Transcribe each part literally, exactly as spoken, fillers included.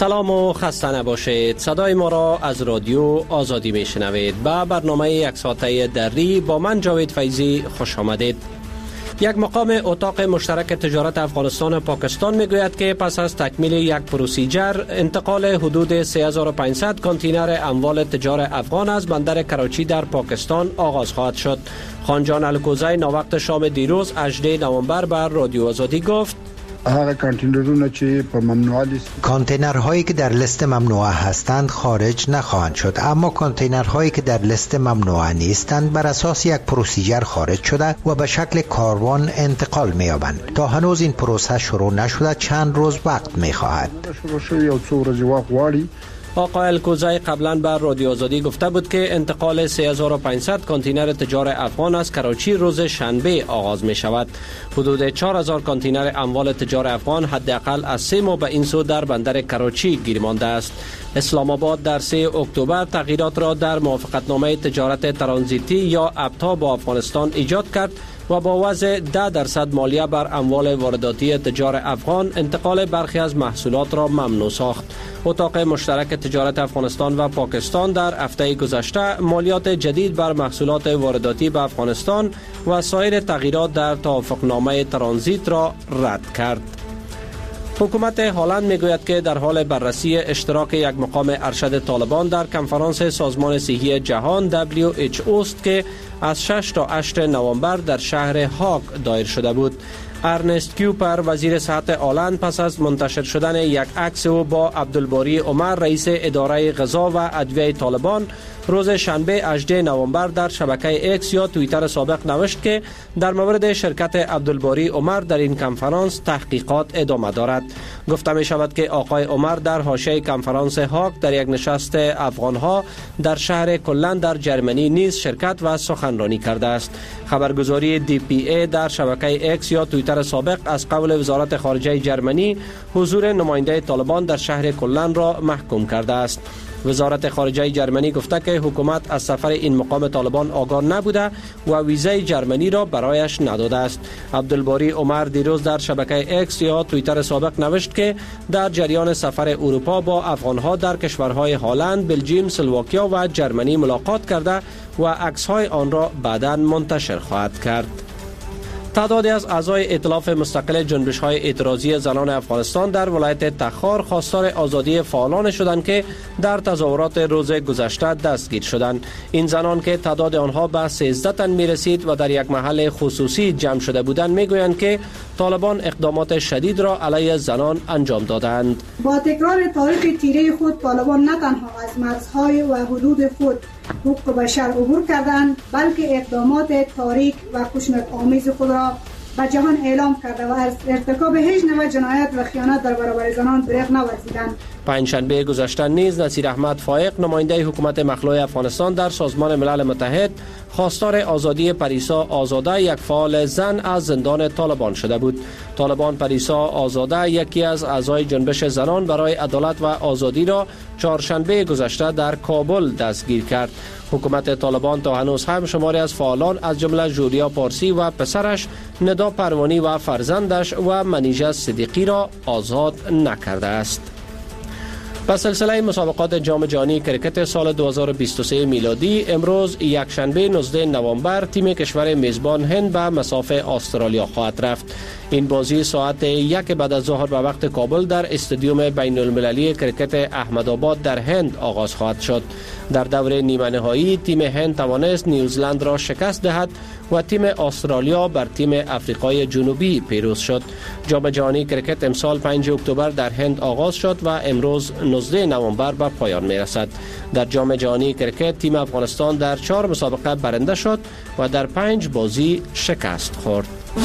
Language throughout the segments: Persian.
سلام و خسته نباشید. صدای ما را از رادیو آزادی میشنوید. به برنامه یک ساعته دری با من جاوید فیضی خوش آمدید. یک مقام اتاق مشترک تجارت افغانستان و پاکستان میگوید که پس از تکمیل یک پروسیجر انتقال حدود سه هزار و پانصد کانتینر اموال تجار افغان از بندر کراچی در پاکستان آغاز خواهد شد. خانجان الکوزی ناوقت شام دیروز هجدهم نوامبر بر رادیو آزادی گفت هغه کانتینرونه چې په ممنوعه لیست کانتینرهایی که در لیست ممنوعه هستند خارج نخواهند شد، اما کانتینرهایی که در لیست ممنوعه نیستند بر اساس یک پروسیجر خارج شده و به شکل کاروان انتقال می‌یابند. تا هنوز این پروسه شروع نشده چند روز وقت می‌خواهد. شروع شوی او څو ورځې وخت غواړي. آقای الکوزی قبلا بر رادیو آزادی گفته بود که انتقال سه هزار و پانصد کانتینر تجار افغان از کراچی روز شنبه آغاز می شود. حدود چهار هزار کانتینر اموال تجار افغان حداقل از سه ماه به این سو در بندر کراچی گیر مانده است. اسلام آباد در سه اکتبر تغییرات را در موافقتنامه تجارت ترانزیتی یا ابتا با افغانستان ایجاد کرد و با وضع ده درصد مالیه بر اموال وارداتی تجار افغان انتقال برخی از محصولات را ممنوع ساخت. اتاق مشترک تجارت افغانستان و پاکستان در هفته گذشته مالیات جدید بر محصولات وارداتی به افغانستان و سایر تغییرات در توافقنامه ترانزیت را رد کرد. حکومت هلند میگوید که در حال بررسی اشتراک یک مقام ارشد طالبان در کنفرانس سازمان صحی جهان دبلیو اچ او است که از شش تا هشت نوامبر در شهر هاگ دایر شده بود. ارنست کیوپر وزیر صحت هلند پس از منتشر شدن یک عکس او با عبدالباری عمر رئیس اداره غذا و ادویه طالبان روز شنبه هجدهم نوامبر در شبکه اکس یا توییتر سابق نوشت که در مورد شرکت عبدالباری عمر در این کنفرانس تحقیقات ادامه دارد. گفته می شود که آقای عمر در حاشیه کنفرانس هاگ در یک نشست افغانها در شهر کلن در جرمنی نیز شرکت و سخنرانی کرده است. خبرگزاری دی پی ای در شبکه اکس یا توییتر سابق از قول وزارت خارجه جرمنی حضور نماینده طالبان در شهر کلن را محکوم کرده است. وزارت خارجه جرمنی گفته که حکومت از سفر این مقام طالبان آگاه نبوده و ویزای جرمنی را برایش نداده است. عبدالباری عمر دیروز در شبکه اکس یا توییتر سابق نوشت که در جریان سفر اروپا با افغانها در کشورهای هلند، بلژیم، اسلواکیا و جرمنی ملاقات کرده و عکس‌های آن را بعداً منتشر خواهد کرد. تعدادی از اعضای ائتلاف مستقل جنبش‌های اعتراضی زنان افغانستان در ولایت تخار خواستار آزادی فعالان شدند که در تظاهرات روز گذشته دستگیر شدند. این زنان که تعداد آنها به سیزده تن می‌رسید و در یک محل خصوصی جمع شده بودند میگویند که طالبان اقدامات شدید را علیه زنان انجام دادند. با تکرار تاریخ تیره خود طالبان نه تنها از مرزهای و حدود خود حقوق بشر عبور کردند، بلکه اقدامات تاریک و خشونت‌آمیز خود را به جهان اعلام کرده و از ارتکاب هیچ نوع جنایت و خیانت در برابر زنان دریغ نورزیدند. پنجشنبه گذشته نیز نصیر احمد فائق نماینده حکومت مخلوع افغانستان در سازمان ملل متحد خواستار آزادی پریسا آزاده یک فعال زن از زندان طالبان شده بود. طالبان پریسا آزاده یکی از اعضای جنبش زنان برای عدالت و آزادی را چهارشنبه گذشته در کابل دستگیر کرد. حکومت طالبان تا هنوز هم شماری از فعالان از جمله جوریا پارسی و پسرش ندا پروانی و فرزندش و منیژه صدیقی را آزاد نکرده است. به سلسله مسابقات جام جهانی کرکت سال دو هزار و بیست و سه میلادی امروز یک شنبه نوزدهم نوامبر تیم کشور میزبان هند به مصاف استرالیا خواهد رفت. این بازی ساعت یک بعد از ظهر به وقت کابل در استادیوم بین المللی کرکت احمدآباد در هند آغاز خواهد شد. در دور نیمه نهایی تیم هند توانست نیوزلند را شکست دهد و تیم استرالیا بر تیم افریقای جنوبی پیروز شد. جام جهانی کرکت امسال پنجم اکتبر در هند آغاز شد و امروز نوزدهم نوامبر به پایان می رسد. در جام جهانی کرکت تیم افغانستان در چهار مسابقه برنده شد و در پنج بازی شکست خورد.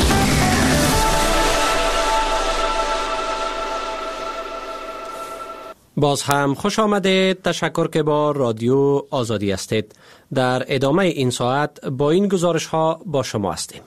باز هم خوش آمدید. تشکر که با رادیو آزادی هستید. در ادامه این ساعت با این گزارش ها با شما هستیم.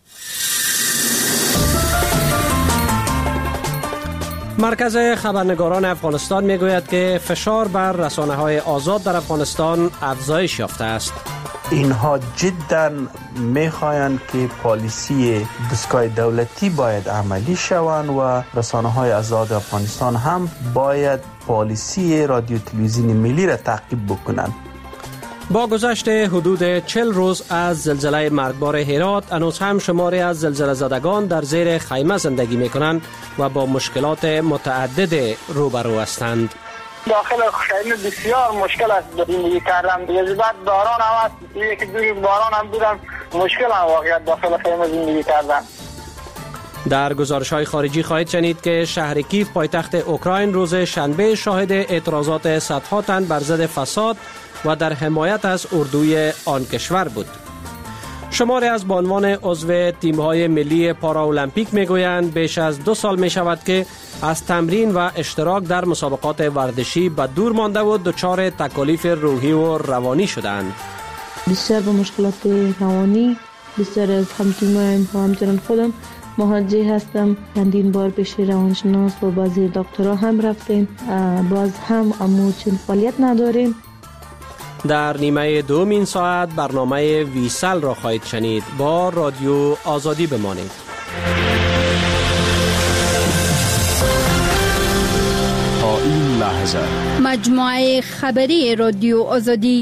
مرکز خبرنگاران افغانستان میگوید که فشار بر رسانه‌های آزاد در افغانستان افزایش یافته است. اینها جدا میخواهند که پالیسی دستگاه دولتی باید عملی شوند و رسانه‌های آزاد افغانستان هم باید پالیسی رادیو تلویزیون ملی را تعقیب بکنند. با گذشت حدود چهل روز از زلزله مرگبار هرات، هنوز هم شماری از زلزله زدگان در زیر خیمه زندگی می کنند و با مشکلات متعدد روبرو هستند. داخل خیمه بسیار مشکل است زندگی کردن. دیگه بعد باران هم هست، یکی دوی باران هم بودن، مشکل هم واقعیت داخل خیمه زندگی کردن. در گزارش‌های خارجی خواهید شنید که شهر کیف پایتخت اوکراین روز شنبه شاهد اعتراضات صدها تن بر ضد فساد و در حمایت از اردوی آن کشور بود. شماری از بانوان عضو تیم‌های ملی پاراولمپیک می‌گویند بیش از دو سال می‌شود که از تمرین و اشتراک در مسابقات ورزشی به دور مانده و دچار تکالیف روحی و روانی شدند. بسیار به مشکلات روانی، بسیار از همتیمان و همچنان خودم مواجه هستم. چندین بار پیش روانشناس و بعضی دکترها هم رفتیم، باز هم امو چند فعالیت نداریم. در نیمه دوم این ساعت برنامه ویسل را خواهید شنید. با رادیو آزادی بمانید. تا این لحظه مجموعه خبری رادیو آزادی.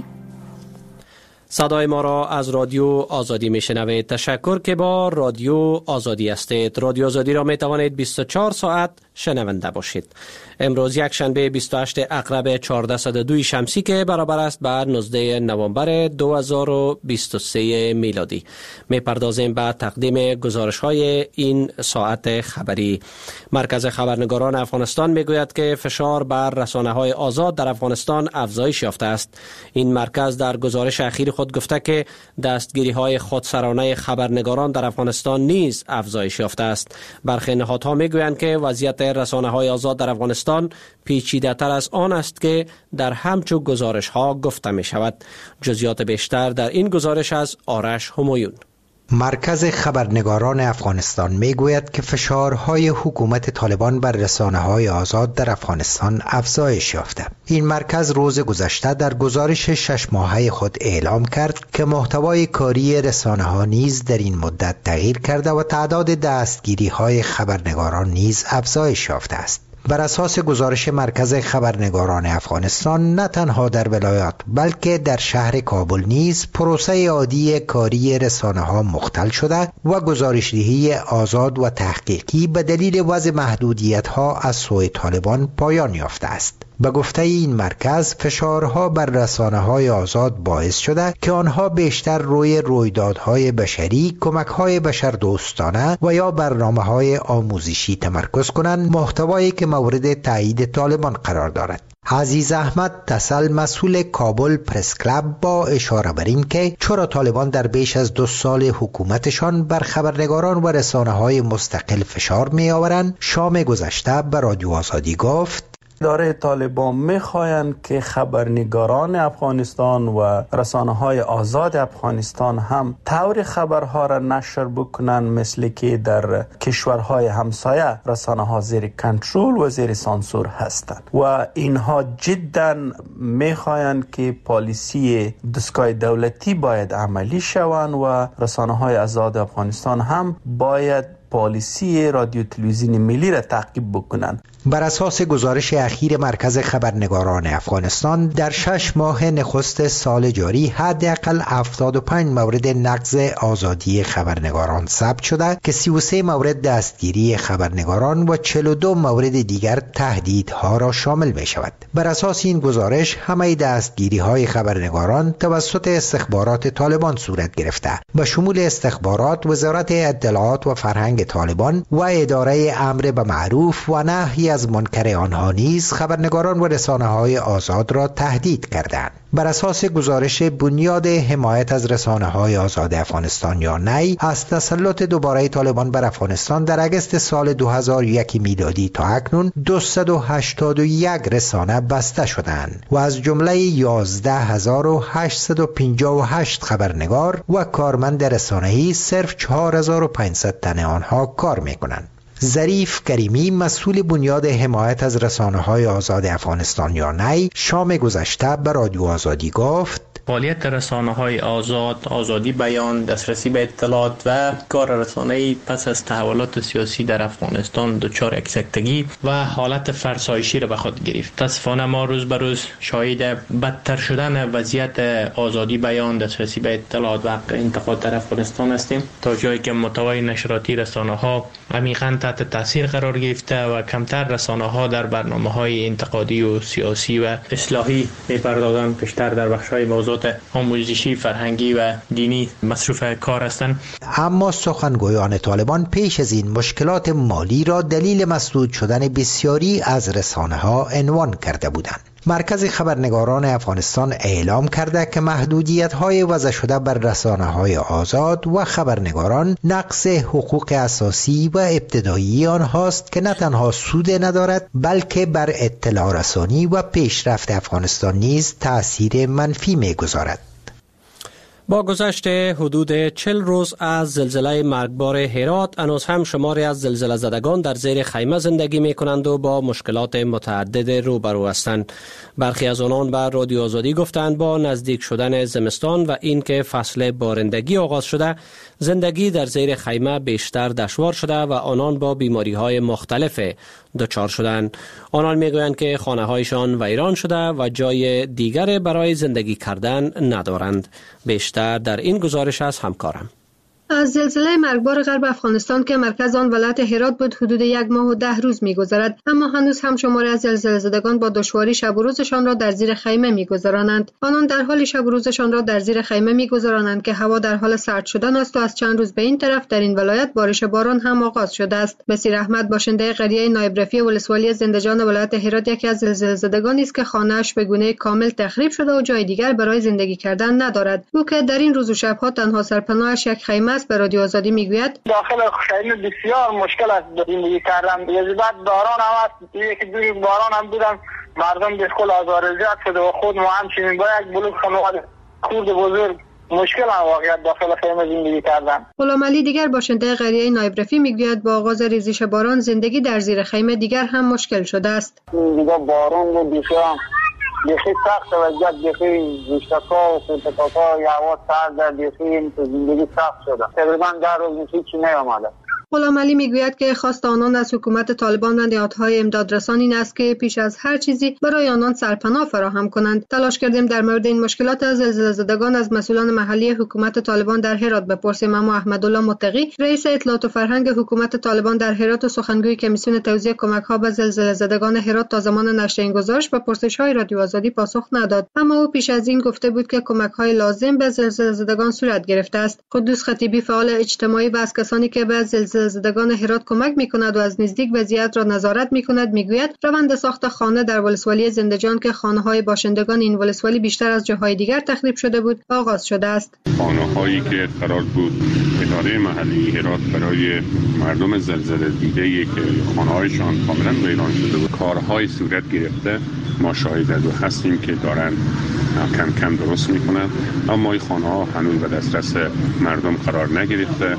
صدای ما را از رادیو آزادی میشنوید. تشکر که با رادیو آزادی هستید. رادیو آزادی را می توانید بیست و چهار ساعت شنونده باشید. امروز یک شنبه بیست و هشتم اکتبر چهارصد و دو شمسی که برابر است به نوزدهم نوامبر دو هزار و بیست و سه میلادی. می پردازیم به تقدیم گزارش های این ساعت خبری. مرکز خبرنگاران افغانستان می گوید که فشار بر رسانه های آزاد در افغانستان افزایش یافته است. این مرکز در گزارش اخیر خود گفته که دستگیری های خودسرانه خبرنگاران در افغانستان نیز افزایش یافته است. برخی نهادها می گویند که وضعیت رسانه های آزاد در افغانستان پیچیده تر از آن است که در همچون گزارش ها گفته می شود. جزئیات بیشتر در این گزارش از آرش همایون. مرکز خبرنگاران افغانستان می گوید که فشارهای حکومت طالبان بر رسانه‌های آزاد در افغانستان افزایش یافته. این مرکز روز گذشته در گزارش شش ماهه خود اعلام کرد که محتوای کاری رسانه‌ها نیز در این مدت تغییر کرده و تعداد دستگیری‌های خبرنگاران نیز افزایش یافته است. بر اساس گزارش مرکز خبرنگاران افغانستان، نه تنها در ولایات بلکه در شهر کابل نیز پروسه عادی کاری رسانه‌ها مختل شده و گزارش‌دهی آزاد و تحقیقی به دلیل وضع محدودیت‌ها از سوی طالبان پایان یافته است. به گفته این مرکز، فشارها بر رسانه‌های آزاد باعث شده که آنها بیشتر روی رویدادهای بشری، کمک‌های بشردوستانه و یا برنامه‌های آموزشی تمرکز کنند، محتوایی که مورد تایید طالبان قرار دارد. عزیز احمد تسل، مسئول کابل پرس کلاب، با اشاره بر این که چرا طالبان در بیش از دو سال حکومتشان بر خبرنگاران و رسانه‌های مستقل فشار می‌آورند، شام گذشته به رادیو آزادی گفت: اداره طالبان میخواهند که خبرنگاران افغانستان و رسانه‌های آزاد افغانستان هم طور خبرها را نشر بکنند، مثل که در کشورهای همسایه رسانه‌ها زیر کنترل و زیر سانسور هستند و اینها جدا میخواهند که پالیسی دستگاه دولتی باید عملی شوند و رسانه‌های آزاد افغانستان هم باید پالیسی رادیو تلویزیون ملی را تعقیب بکنند. بر اساس گزارش اخیر مرکز خبرنگاران افغانستان، در شش ماه نخست سال جاری حداقل هفتاد و پنج مورد نقض آزادی خبرنگاران ثبت شده که سی و سه مورد دستگیری خبرنگاران و چهل و دو مورد دیگر تهدیدها را شامل می شود. بر اساس این گزارش، همه دستگیری های خبرنگاران توسط استخبارات طالبان صورت گرفته، به شمول استخبارات، وزارت اطلاعات و فرهنگ طالبان و اداره امر به معروف و نهی از منکر آنها نیز خبرنگاران و رسانه‌های آزاد را تهدید کردند. بر اساس گزارش بنیاد حمایت از رسانه‌های آزاد افغانستان یا نی، از تسلط دوباره طالبان بر افغانستان در اگست سال دو هزار و یک میلادی تا اکنون دویست و هشتاد و یک رسانه بسته شدند و از جمله یازده هزار و هشتصد و پنجاه و هشت خبرنگار و کارمند رسانه‌ای صرف چهار هزار و پانصد تن آنها کار می‌کنند. ظریف کریمی، مسئول بنیاد حمایت از رسانه‌های آزاد افغانستان یا نی، شام گذشته به رادیو آزادی گفت: فعالیت رسانه‌های آزاد، آزادی بیان، دسترسی به اطلاعات و کار رسانه‌ای پس از تحولات سیاسی در افغانستان دچار یک سکتگی و حالت فرسایشی را به خود گرفت. متاسفانه ما روز به روز شاهد بدتر شدن وضعیت آزادی بیان، دسترسی به اطلاعات و حق انتقاد در افغانستان هستیم، تا جایی که محتوای نشراتی رسانه‌ها عمیقاً تحت تاثیر قرار گرفته و کمتر رسانه‌ها در برنامه‌های انتقادی و سیاسی و اصلاحی می‌پردازند، بیشتر در بخش‌های موضوعات آموزشی، فرهنگی و دینی مصروف کار هستند. اما سخنگویان طالبان پیش از این مشکلات مالی را دلیل مسدود شدن بسیاری از رسانه‌ها عنوان کرده بودند. مرکز خبرنگاران افغانستان اعلام کرده که محدودیت‌های وضع شده بر رسانه‌های آزاد و خبرنگاران نقض حقوق اساسی و ابتدایی آنهاست که نه تنها سود ندارد بلکه بر اطلاع رسانی و پیشرفت افغانستان نیز تأثیر منفی می‌گذارد. با گذشت حدود چهل روز از زلزله مرگبار هرات، هنوز هم شماری از زلزله زدگان در زیر خیمه زندگی می کنند و با مشکلات متعدد روبرو هستند. برخی از آنان به رادیو آزادی گفتند با نزدیک شدن زمستان و اینکه فصل بارندگی آغاز شده، زندگی در زیر خیمه بیشتر دشوار شده و آنان با بیماری های مختلف دچار شدند. آنان میگویند که خانه هایشان ویران شده و جای دیگر برای زندگی کردن ندارند. بیشتر در این گزارش از همکارم. از زلزله مرگبار غرب افغانستان که مرکز آن ولایت هرات بود حدود یک ماه و ده روز می‌گذرد، اما هنوز هم شماری از زلزله زدگان با دشواری شب و روزشان را در زیر خیمه می‌گذرانند. آنان در حال شب و روزشان را در زیر خیمه می‌گذرانند که هوا در حال سرد شدن است و از چند روز به این طرف در این ولایت بارش باران هم آغاز شده است. بصیر احمد باشنده قریه نایب رفیع ولسوالی زندجان ولایت هرات یکی از زلزله زدگانی است که خانه‌اش به گونه کامل تخریب شده و جای دیگر برای زندگی کردن ندارد. او که در این روز و شب‌ها تنها سرپناهش یک خیمه است، به رادیو آزادی میگوید داخل خیمه بسیار مشکل است زندگی کردن. یه بعد باران هم است، یکی دوی باران هم بودن، مردم بسیار آزارزیاد شده و خود ما همچنین با یک بلوک خانواده کورد بزرگ مشکل هم واقعیت داخل خیمه زندگی کردن. غلام علی دیگر باشنده قریه نایب رفیع میگوید با آغاز ریزش باران زندگی در زیر خیمه دیگر هم مشکل شده است. دیگه باران و بسیار بیخی سخت وضعیت، بیخی گوشتکا و خودتکا یا هوا سرد، بیخی زندگی سخت شده. تقریبا در روز هیچی نیامده. غلام علی میگوید که خواست آنان از حکومت طالبان و نهادهای امدادرسان این است که پیش از هر چیزی برای آنان سرپناه فراهم کنند. تلاش کردیم در مورد این مشکلات از زلزله زدگان از مسئولان محلی حکومت طالبان در هرات بپرسیم، اما احمدالله متقی رئیس اطلاعات و فرهنگ حکومت طالبان در هرات و سخنگوی کمیسیون توزیع کمک‌ها به زلزله زدگان هرات تا زمان نشر این گزارش به پرسش‌های رادیو آزادی پاسخ نداد. اما او پیش از این گفته بود که کمک‌های لازم به زلزله زدگان صورت گرفته است. قدوس خطیبی فعال اجتماعی و از کسانی که به زلزله زدگان هرات کمک می‌کند و از نزدیک وضعیت را نظارت می‌کند میگوید روند ساخت خانه در ولسوالی زندجان که خانه‌های باشندگان این ولسوالی بیشتر از جاهای دیگر تخریب شده بود آغاز شده است. خانه‌هایی که قرار بود اداره محلی هرات برای مردم زلزله دیده‌ای که خانه‌هایشان کاملا ویران شده بود کارهای صورت گرفته، ما شاهد و هستیم که دارن کم کم درست میکنن، اما این خانه‌ها هنوز به دسترس مردم قرار نگرفته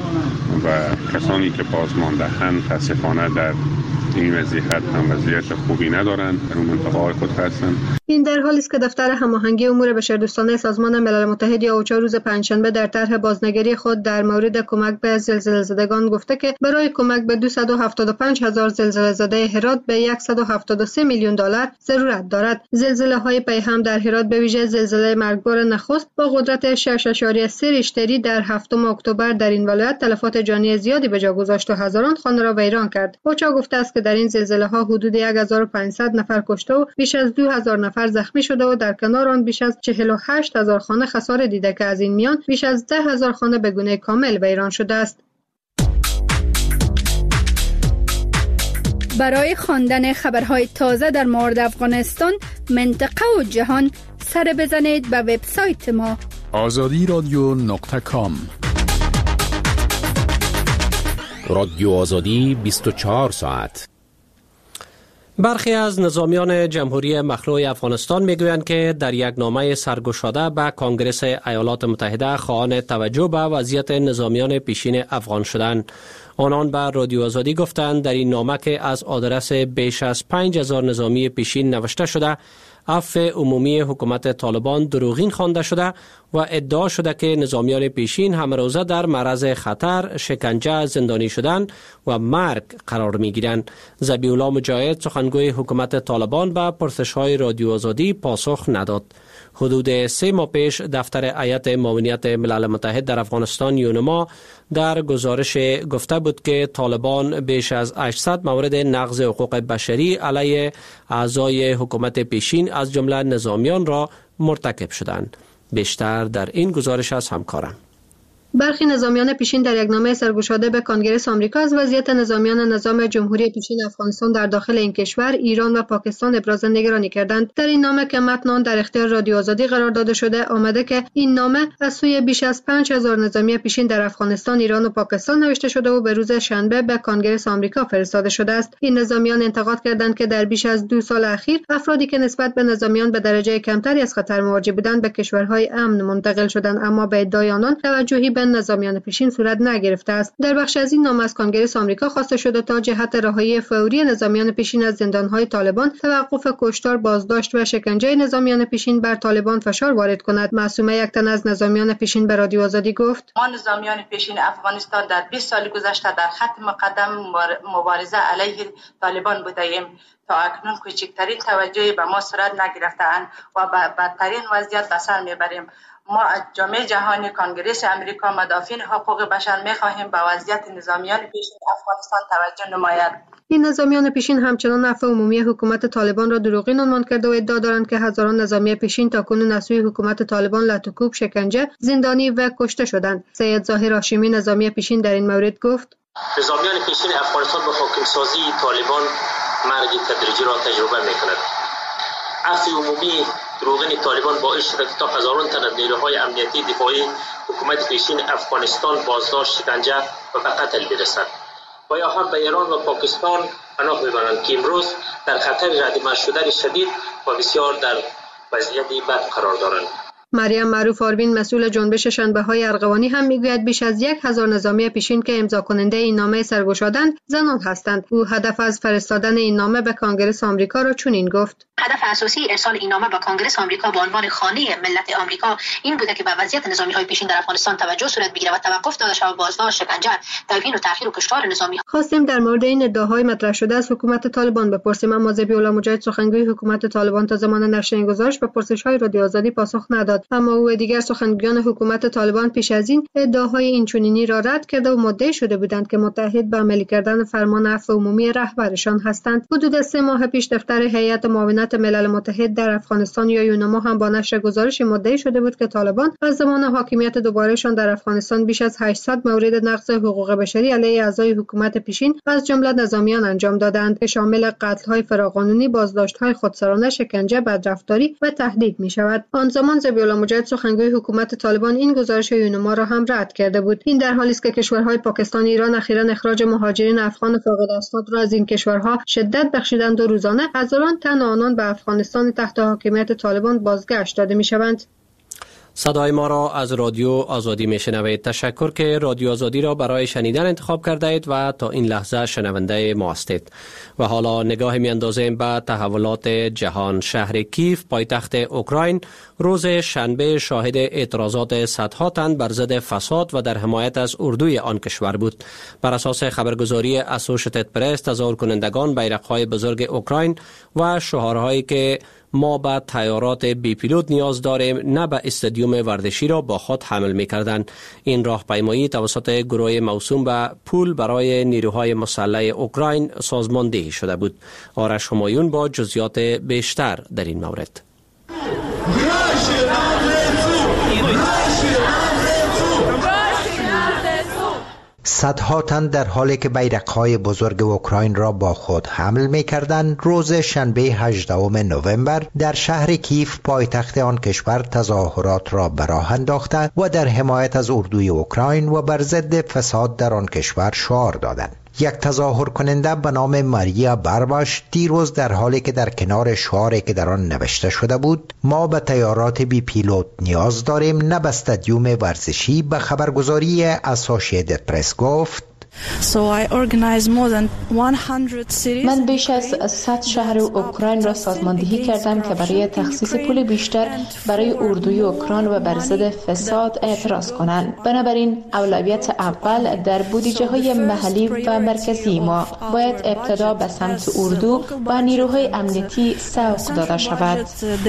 و کسانی که بازمانده‌اند متاسفانه در این وضعیت هم وضعیت خوبی ندارند، در اون منطقه‌های خود هستند. این در حالی است که دفتر هماهنگی امور بشردوستانه سازمان ملل متحد یا اوچا روز پنجشنبه در طرح بازنگری خود در مورد کمک به زلزله زدگان گفته که برای کمک به دویست و هفتاد و پنج هزار زلزله زده هرات به صد و هفتاد و سه میلیون دلار ضرورت دارد. زلزله‌های پیهم در هرات به ویژه زلزله مرگبار نخست با قدرت شش اشاریه سه ریشتری در هفتم اکتبر در این ولایت تلفات جانی زیادی به جا گذاشت و هزاران خانه را ویران کرد. اوچا گفته است که در این زلزله‌ها حدود هزار و پانصد نفر کشته و بیش از دو هزار نفر زخمی شده و در کنار آن بیش از چهل و هشت هزار خانه خسارت دیده که از این میان بیش از ده هزار خانه به گونه کامل ویران شده است. برای خواندن خبرهای تازه در مورد افغانستان، منطقه و جهان سر بزنید به وبسایت ما آزادی رادیو نقطه کام. رادیو آزادی بیست و چهار ساعت. برخی از نظامیان جمهوری مخلوع افغانستان میگویند که در یک نامه سرگشاده به کنگره ایالات متحده خواهان توجه به وضعیت نظامیان پیشین افغان شدند. آنان به رادیو آزادی گفتند در این نامه که از آدرس بیش از پنج هزار نظامی پیشین نوشته شده، عفو عمومی حکومت طالبان دروغین خوانده شده و ادعا شده که نظامیان پیشین همروزه در معرض خطر، شکنجه، زندانی شدن و مرگ قرار می گیرند. ذبیح الله مجاهد سخنگوی حکومت طالبان به پرسش‌های رادیو آزادی پاسخ نداد. حدود سه ماه پیش دفتر هیئت معاونیت ملل متحد در افغانستان یونما در گزارش گفته بود که طالبان بیش از هشتصد مورد نقض حقوق بشری علیه اعضای حکومت پیشین از جمله نظامیان را مرتکب شدند. بیشتر در این گزارش از همکارم. برخی نظامیان پیشین در یک نامه سرگشاده به کنگره آمریکا از وضعیت نظامیان نظام جمهوری پیشین افغانستان در داخل این کشور، ایران و پاکستان ابراز نگرانی کردند. در این نامه که متن آن در اختیار رادیو آزادی قرار داده شده، آمده که این نامه از سوی بیش از پنج هزار نظامی پیشین در افغانستان، ایران و پاکستان نوشته شده و به روز شنبه به کنگره آمریکا فرستاده شده است. این نظامیان انتقاد کردند که در بیش از دو سال اخیر افرادی که نسبت به نظامیان به درجه کمتری از خطر مواجه بودند به کشورهای امن منتقل شدند، اما به ادعای آنان توجهی به نظامیان پیشین صورت نگرفته است. در بخش از این نامه از کنگره آمریکا خواسته شده تا جهت رهایی فوری نظامیان پیشین از زندانهای طالبان، توقف کشتار، بازداشت و شکنجه نظامیان پیشین بر طالبان فشار وارد کند. معصومه یک تن از نظامیان پیشین به رادیو آزادی گفت: ما نظامیان پیشین افغانستان در بیست سال گذشته در خط مقدم مبارزه علیه طالبان بودیم. تا اکنون کوچکترین توجهی به ما صورت نگرفته‌اند و به بدترین وضعیت به سر میبریم. ما از جامعه جهانی، کنگره امریکا، مدافعین حقوق بشر می‌خواهیم به وضعیت نظامیان پیشین افغانستان توجه نماید. این نظامیان پیشین همچنان عفو عمومی حکومت طالبان را دروغین عنوان کرده و ادعا دارند که هزاران نظامی پیشین تاکنون از سوی حکومت طالبان لطوکوب، شکنجه، زندانی و کشته شدند. سید ظاهر هاشمی نظامی پیشین در این مورد گفت: نظامیان پیشین افغانستان با حاکمسازی طالبان مرگ تدریجی را تجربه می‌کند. عفو عمومی دروغین طالبان باعث شده که تا هزاران تن از نیروهای امنیتی دفاعی حکومت پیشین افغانستان بازداشت، شکنجه و به قتل برسد و یا هم به ایران و پاکستان پناه ببرند که امروز در خطر ردیمه شدن شدید و بسیار در وضعیت بد قرار دارند. مریم معروف آروین مسئول جنبش شنبه‌های ارغوانی هم میگوید بیش از یک هزار نظامی پیشین که امضا کننده این نامه سرگشادند زنان هستند. او هدف از فرستادن این نامه به کنگره آمریکا را چنین گفت: هدف اساسی ارسال این نامه به کنگره آمریکا به عنوان خانه ملت آمریکا این بوده که به وضعیت نظامی‌های پیشین در افغانستان توجه صورت بگیرد و توقف داده شود بازداشت، شکنجه، توهین و تأخیر و کشتار نظامی. خواستیم در مورد این ادعاهای مطرح شده از حکومت طالبان بپرسیم، اما ذبیح الله مجاهد سخنگوی حکومت طالبان تا زمان نشر این گزارش به پرسش‌های رادیو آزادی پاسخ نداد. اما او و دیگر سخنگویان حکومت طالبان پیش از این ادعاهای اینچنینی را رد کرده و مدعی شده بودند که متحد به عملی کردن فرمان عفو عمومی رهبرشان هستند. حدود سه ماه پیش دفتر هیئت معاونت ملل متحد در افغانستان یا یونما هم با نشر گزارشی مدعی شده بود که طالبان از زمان حاکمیت دوبارهشان در افغانستان بیش از هشتصد مورد نقض حقوق بشری علیه اعضای حکومت پیشین از جمله نظامیان انجام دادند که شامل قتل‌های فراقانونی، بازداشت‌های خودسرانه، شکنجه، بدرفتاری و تهدید می‌شود. آن زمان ذبیح الله مجاهد سخنگوی حکومت طالبان این گزارش یونما را هم رد کرده بود. این در حالی است که کشورهای پاکستان، ایران اخیراً اخراج مهاجرین افغان فاقد اسناد را از این کشورها شدت بخشیدند و روزانه هزاران تن آنان به افغانستان تحت حاکمیت طالبان بازگشت داده می‌شوند. صدای ما را از رادیو آزادی میشنوید. تشکر که رادیو آزادی را برای شنیدن انتخاب کرده اید و تا این لحظه شنونده ما هستید. و حالا نگاه میاندازیم به تحولات جهان. شهر کیف پایتخت اوکراین روز شنبه شاهد اعتراضات صدها تن بر ضد فساد و در حمایت از اردوی آن کشور بود. بر اساس خبرگزاری اسوشیتد پرس، تظاهر کنندگان بیرق‌های بزرگ اوکراین و شعارهایی که ما به تیارات بی پیلوت نیاز داریم نه به استادیوم ورزشی را با خود حمل می کردند. این راهپیمایی توسط گروه موسوم به پول برای نیروهای مسلح اوکراین سازماندهی شده بود. آرش همایون با جزئیات بیشتر در این مورد. صدها تن در حالی که بیرق‌های بزرگ اوکراین را با خود حمل می‌کردند، روز شنبه هجدهم نوامبر در شهر کیف پایتخت آن کشور تظاهرات را به راه انداختند و در حمایت از اردوی اوکراین و بر ضد فساد در آن کشور شعار دادند. یک تظاهر کننده به نام ماریا برباش دیروز در حالی که در کنار شعاری که در آن نوشته شده بود ما به تیارات بی پیلوت نیاز داریم نه به استادیوم ورزشی به خبرگزاری اسوشیتد پرس گفت: من بیش از صد شهر اوکراین را سازماندهی کردم که برای تخصیص پول بیشتر برای اردوی اوکراین و بر ضد فساد اعتراض کنند. بنابراین اولویت اول در بودجه های محلی و مرکزی ما باید ابتدا به سمت اردو و نیروهای امنیتی سوق داده شود.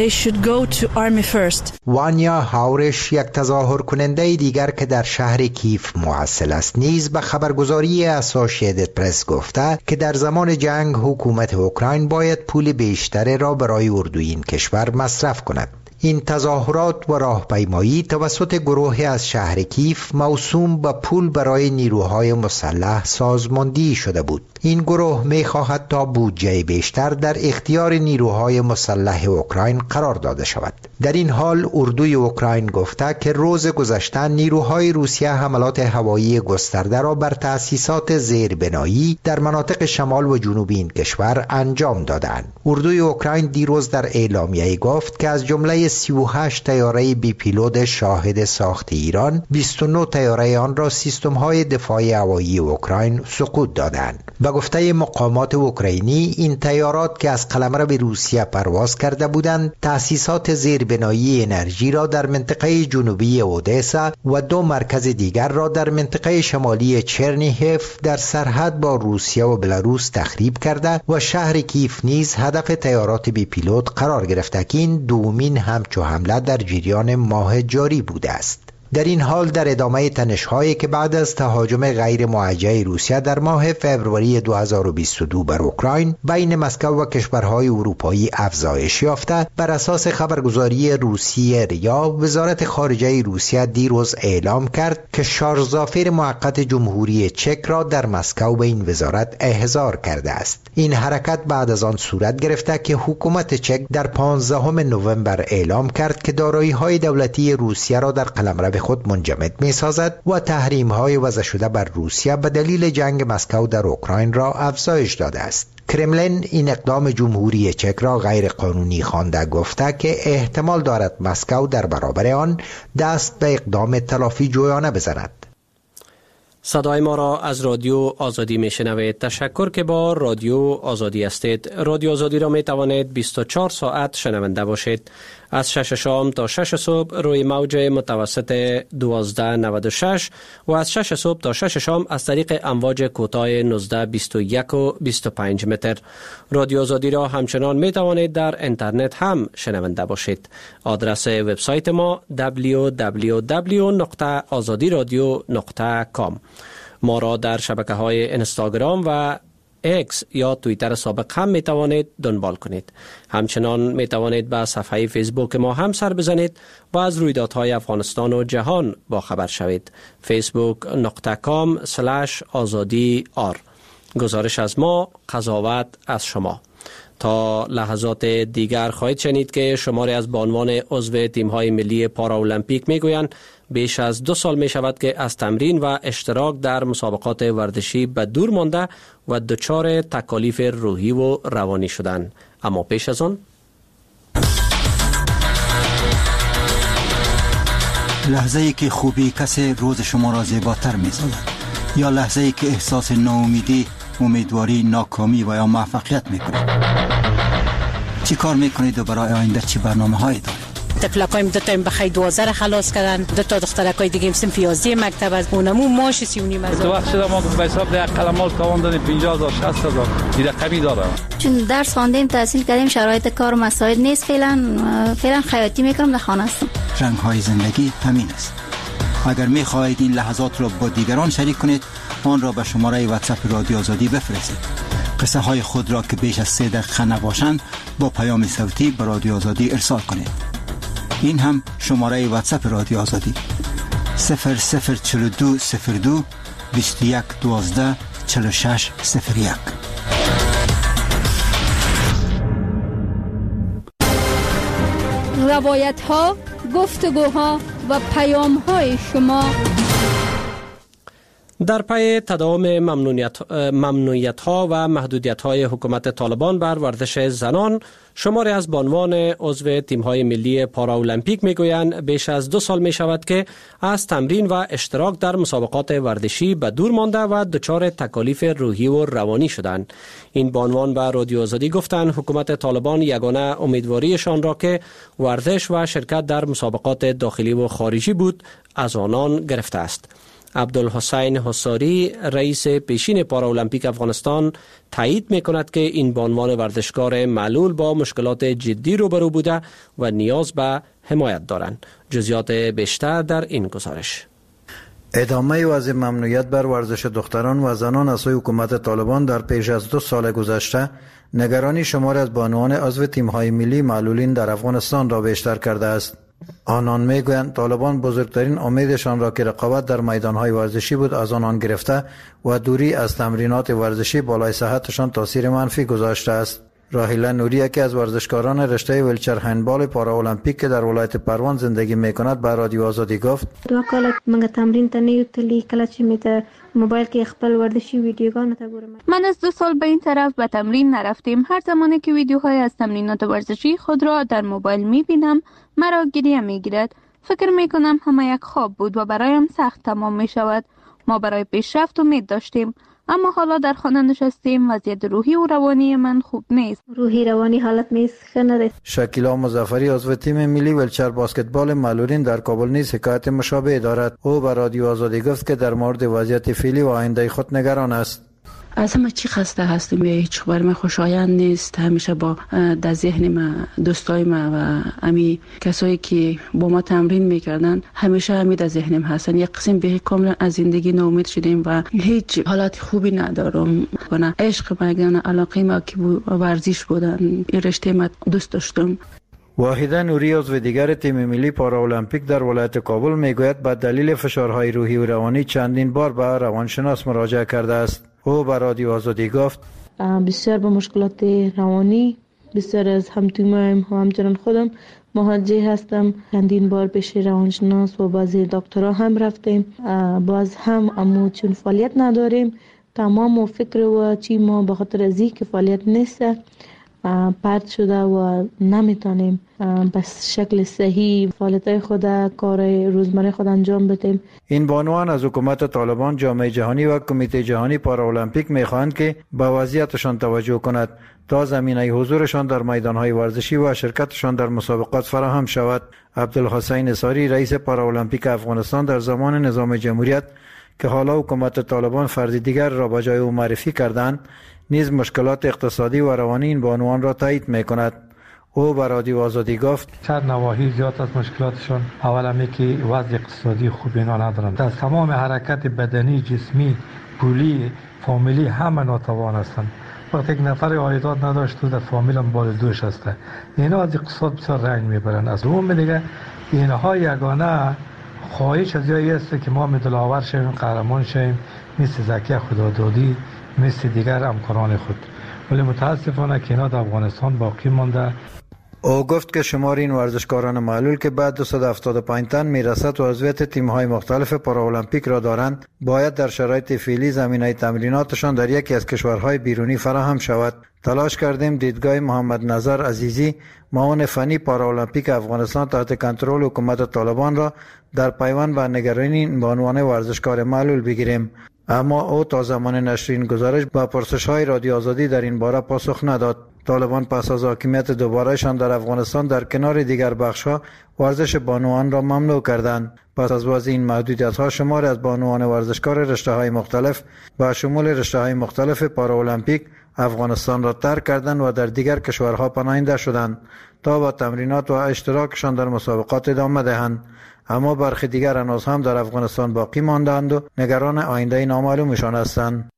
وانیا هاورش، یک تظاهر کننده دیگر که در شهر کیف محصل است، نیز به خبرگزاری اسوسییتد پرس گفته که در زمان جنگ حکومت اوکراین باید پول بیشتری را برای اردوی این کشور مصرف کند. این تظاهرات و راهپیمایی توسط گروهی از شهر کیف موسوم به پول برای نیروهای مسلح سازماندهی شده بود. این گروه می خواهد تا بودجه بیشتر در اختیار نیروهای مسلح اوکراین قرار داده شود. در این حال اردوی اوکراین گفته که روز گذشته نیروهای روسیه حملات هوایی گسترده را بر تأسیسات زیربنایی در مناطق شمال و جنوب این کشور انجام دادند. اردوی اوکراین دیروز در اعلامیه گفت که از جمله سی و هشت طیاره بی پیلوت شاهد ساخت ایران، بیست و نه طیاره آن را سیستم‌های دفاعی هوایی اوکراین سقوط دادند. به گفته مقامات اوکراینی، این طیارات که از قلمرو به روسیه پرواز کرده بودند، تأسیسات زیربنایی انرژی را در منطقه جنوبی اودسا و دو مرکز دیگر را در منطقه شمالی چرنیهف در سرحد با روسیه و بلاروس تخریب کرده و شهر کیف نیز هدف طیارات بی پیلوت قرار گرفته که این دومین همچو حمله در جریان ماه جاری بوده است. در این حال در ادامه تنش‌هایی که بعد از تهاجم غیر موجه روسیه در ماه فوریه دو هزار و بیست و دو بر اوکراین بین مسکو و کشورهای اروپایی افزایش یافته، بر اساس خبرگزاری روسیه ریا، وزارت خارجه روسیه دیروز اعلام کرد که شارژزافیر موقت جمهوری چک را در مسکو به این وزارت احضار کرده است. این حرکت بعد از آن صورت گرفته که حکومت چک در پانزدهم نوامبر اعلام کرد که دارایی‌های دولتی روسیه را در قلمرو خود منجمد می سازد و تحریم های وضع شده بر روسیه به دلیل جنگ مسکو در اوکراین را افزایش داده است. کرملین این اقدام جمهوری چک را غیر قانونی خوانده، گفته که احتمال دارد مسکو در برابر آن دست به اقدام تلافی جویانه بزند. صدای ما را از رادیو آزادی می شنوید. تشکر که با رادیو آزادی هستید. رادیو آزادی را می توانید بیست و چهار ساعت شنونده باشید. از شش شام تا شش صبح روی موج متوسط دوازده نود و شش و از شش صبح تا شش شام از طریق امواج کوتاه نوزده بیست و یک و بیست و پنج متر. رادیو آزادی را همچنان می توانید در اینترنت هم شنونده باشید. آدرس وبسایت ما دبلیو دبلیو دبلیو نقطه آزادی رادیو نقطه کام. ما را در شبکه های اینستاگرام و ایکس یا توییتر سابق هم می توانید دنبال کنید. همچنان می توانید به صفحه فیسبوک ما هم سر بزنید و از رویدادهای افغانستان و جهان با خبر شوید. فیسبوک نقطه کام سلش آزادی آر. گزارش از ما، قضاوت از شما. تا لحظات دیگر خواهید شنید که شماری از بانوان عضو تیم‌های ملی پاراولمپیک میگویند بیش از دو سال می شود که از تمرین و اشتراک در مسابقات ورزشی به دور مانده و دچار تکالیف روحی و روانی شدند. اما پیش از آن لحظه ای که خوبی کسی روز شما را زیباتر می سازد، یا لحظه ای که احساس ناامیدی، امیدواری، ناکامی و یا موفقیت می کنید. چی کار می کنید و برای آینده چی برنامه هایی دارید؟ تفلکایم دو تا بخیر دوازده را خلاص کردن، دو تا دخترکای دیگه سن پیازده مکتب از اونمو ماش سی و نیم هزار. تو وقت شده ما به حساب ده قلمال تاوان دادیم پنجاه هزار شصت هزار دیگه کمی داره. چون درس خواندیم تحصیل کردیم شرایط کار و مساعد نیست، فعلا فعلا خیاطی میکنم در خانه هستم. رنگ های زندگی همین است. اگر می خواهید این لحظات را با دیگران شریک کنید، آن را به شماره واتساپ رادیو آزادی بفرستید. قصه های خود را که بیش از سه دقیقه نباشند با پیام صوتی به رادیو آزادی ارسال کنید. این هم شماره واتساپ رادیو آزادی صفر صفر چهل و دو صفر دو بیست و یک دوازده چهل و شش صفر یک. روایت ها، گفتگوها و پیام های شما. در پی تداوم ممنوعیت ممنوعیت ها و محدودیت های حکومت طالبان بر ورزش زنان، شماری از بانوان عضو تیم های ملی پاراولمپیک میگویند بیش از دو سال می شود که از تمرین و اشتراک در مسابقات ورزشی به دور مانده و دچار تکالیف روحی و روانی شدند. این بانوان به رادیو آزادی گفتند حکومت طالبان یگانه امیدواریشان را که ورزش و شرکت در مسابقات داخلی و خارجی بود از آنان گرفته است. عبدالحسین حصاری رئیس پیشین پاراولمپیک افغانستان تایید می کند که این بانوان ورزشکار معلول با مشکلات جدی روبرو بوده و نیاز به حمایت دارند. جزئیات بیشتر در این گزارش. ادامه وضع ممنوعیت بر ورزش دختران و زنان از سوی حکومت طالبان در پیش از دو سال گذشته نگرانی شمار از بانوان عضو تیم‌های ملی معلولین در افغانستان را بیشتر کرده است. آنان میگویند طالبان بزرگترین امیدشان را که رقابت در میدانهای ورزشی بود از آنان گرفته و دوری از تمرینات ورزشی بالای صحتشان تاثیر منفی گذاشته است. راهیله نوری یکی از ورزشکاران رشته ویلچر هندبال پاراولمپیک که در ولایت پروان زندگی میکند به رادیو آزادی گفت دو کال منګه تمرین ته نه یوتلی کله چې می ته موبایل کې خپل ورزشي ویډیوګانو ته ګورم. من از دو سال به این طرف به تمرین نرفتیم. هر زمانی که ویدیوهای از تمرینات ورزشی خود را در موبایل میبینم مرا گریه میگیرد. فکر میکنم همه یک خواب بود و برایم سخت تمام میشود. ما برای پیشرفت امید داشتیم، اما حالا در خانه نشستیم. وضعیت روحی و روانی من خوب نیست. روحی روانی حالت نیست خنده. شکیلا مظفری عضو تیم ملی ویلچر بسکتبال معلولین در کابل نیز حکایت مشابه دارد. او به رادیو آزادی گفت که در مورد وضعیت فعلی و آینده خود نگران است. از همه چی خسته هستیم، هیچ بر من خوشایند نیست. همیشه با در ذهن ما دوستای ما و امی کسایی که با ما تمرین میکردن همیشه همی در ذهنم هستن. یک قسم به کاملا از زندگی ناامید شدیم و هیچ حالت خوبی ندارم. نه عشق ما، علاقه ما که ورزش بودن، این رشته ما دوست داشتم. واحده نوری عضو دیگر تیم ملی پاراولمپیک در ولایت کابل میگوید به دلیل فشارهای روحی و روانی چندین بار به روانشناس مراجعه کرده است. او به رادیو آزادی گفت بسیار با مشکلات روانی، بسیار از همتیمایم و همچنان خودم مواجه هستم. چندین بار پیش روانشناس و بعضی دکترها هم رفتیم، باز هم اما چون فعالیت نداریم تمام و فکر و چی ما به خاطر از اینکه فعالیت نیست پرت شده و نمیتونیم بس شکل صحیح فعالیت خود کار روزمره خود انجام بدیم. این بانوان از حکومت طالبان، جامعه جهانی و کمیته جهانی پاراولمپیک میخواهند که به وضعیتشان توجه کند تا زمینه حضورشان در میدانهای ورزشی و شرکتشان در مسابقات فراهم شود. عبدالحسین حصاری رئیس پاراولمپیک افغانستان در زمان نظام جمهوریت که حالا حکومت طالبان فرد دیگر را به جای او معرفی کردند نیز مشکلات اقتصادی و روانی این بانوان را تایید میکند. او به رادیو آزادی گفت چند نواحی زیاد از مشکلاتشان اولا که وضع اقتصادی خوب اینا ندارند. از تمام حرکت بدنی، جسمی، پولی، فامیلی همه ناتوان هستند. وقتی یک نفر عایدات نداشت در فامیل هم بال دوش هسته. اینا از اقتصاد بسیار رنج میبرند. از اون دیگه اینها یگانه خواهش از جایی است که ما دلاور شویم، قهرمان شویم، مثل زکی خدادادی، مثل دیگر همکاران خود. ولی متاسفانه که اینا در افغانستان باقی مانده. او گفت که شمار این ورزشکاران معلول که بعد دویست و هفتاد و پنج تن میرسد و عضویت تیم‌های مختلف پاراولمپیک را دارند باید در شرایط فعلی زمینه تمریناتشان در یکی از کشورهای بیرونی فراهم شود. تلاش کردیم دیدگاه محمد نظر عزیزی، معاون فنی پاراولمپیک افغانستان تحت کنترل حکومت طالبان را در پیوند به نگرانی این بانوان ورزشکار معلول بگیریم، اما او تا زمان نشر این گزارش با پرسش‌های رادیو آزادی در این باره پاسخ نداد. طالبان پس از حاکمیت دوبارهشان در افغانستان در کنار دیگر بخش‌ها ورزش بانوان را ممنوع کردند. پس از وضع این محدودیت‌ها شمار از بانوان ورزشکار رشته‌های مختلف با شمول رشته‌های مختلف پاراولمپیک افغانستان را ترک کردند و در دیگر کشورها پناهنده شدند تا با تمرینات و اشتراکشان در مسابقات ادامه دهند. اما برخی دیگر هنوز هم در افغانستان باقی ماندند و نگران آینده نامعلومشان هستند.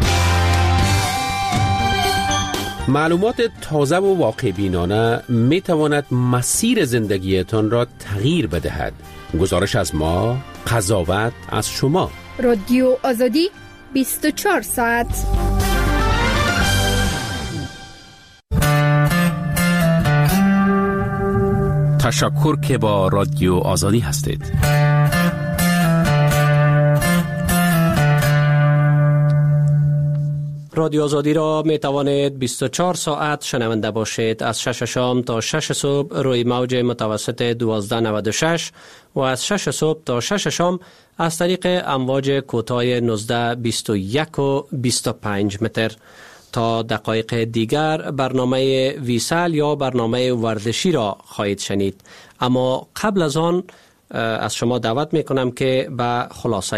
معلومات تازه و واقع بینانه می تواند مسیر زندگیتان را تغییر بدهد. گزارش از ما، قضاوت از شما. رادیو آزادی بیست و چهار ساعت. تشکر که با رادیو آزادی هستید. رادیو آزادی را می توانید بیست و چهار ساعت شنونده باشید. از شش شام تا شش صبح روی موج متوسط دوازده نود و شش و از شش صبح تا شش شام از طریق امواج کوتاه نوزده بیست و یک و بیست و پنج متر. تا دقایق دیگر برنامه ویسال یا برنامه ورزشی را خواهید شنید. اما قبل از آن از شما دعوت می کنم که به خلاصه